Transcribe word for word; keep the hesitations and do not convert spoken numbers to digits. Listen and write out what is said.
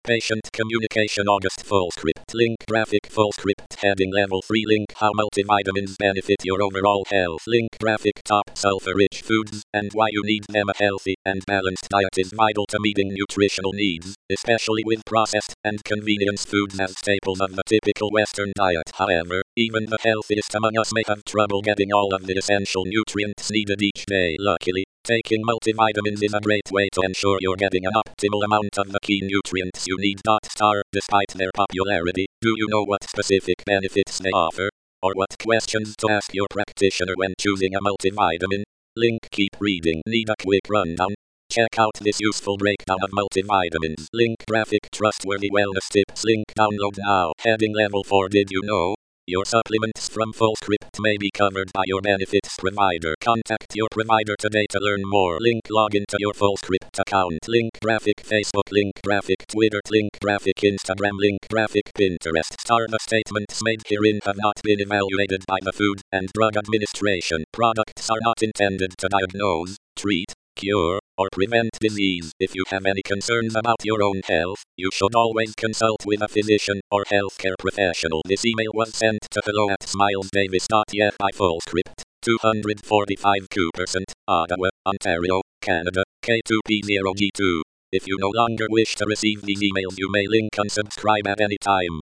Patient communication August full script link graphic full script heading level three link how multivitamins benefit your overall health link graphic top sulfur rich foods and why you need them. A healthy and balanced diet is vital to meeting nutritional needs, especially with processed and convenience foods as staples of the typical Western diet. However, even the healthiest among us may have trouble getting all of the essential nutrients needed each day. Luckily, taking multivitamins is a great way to ensure you're getting an optimal amount of the key nutrients you need. Star, despite their popularity, do you know what specific benefits they offer? Or what questions to ask your practitioner when choosing a multivitamin? Link keep reading. Need a quick rundown? Check out this useful breakdown of multivitamins. Link graphic trustworthy wellness tips. Link download now. Heading level four. Did you know your supplements from FullScript may be covered by your benefits provider? Contact your provider today to learn more. Link log into your FullScript account. Link graphic Facebook. Link graphic Twitter. Link graphic Instagram. Link graphic Pinterest. Star, the statements made herein have not been evaluated by the Food and Drug Administration. Products are not intended to diagnose, treat, cure, or prevent disease. If you have any concerns about your own health, you should always consult with a physician or healthcare professional. This email was sent to hello at smilesdavis dot e f by FullScript, two forty-five Cooperson, Ottawa, Ontario, Canada, K two P zero G two. If you no longer wish to receive these emails, you may link unsubscribe at any time.